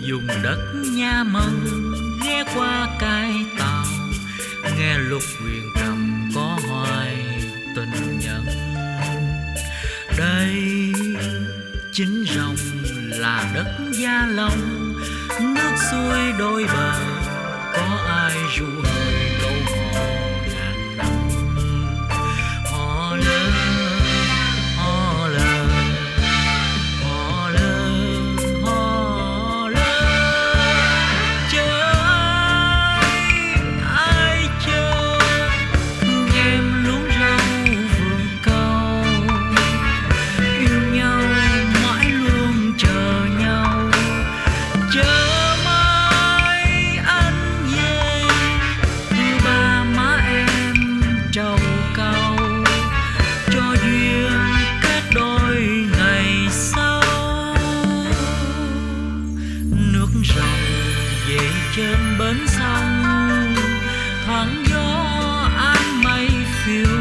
vùng đất Nha Mân ghé qua cái tàu, nghe lục huyền trầm có hoài tình nhân. Đây chính rồng là đất Gia Long, nước xuôi đôi bờ có ai ru hơi câu hò ngàn năm. Hò lơ hò lơ hò lơ hò lơ, chờ ai chờ, thương em luống rau vườn câu, yêu nhau mãi luôn chờ nhau, chờ mai anh về, đưa ba má em trầu cau, cho duyên kết đôi ngày sau. Nước rồng về trên bến sông, thoáng gió áng mây phiêu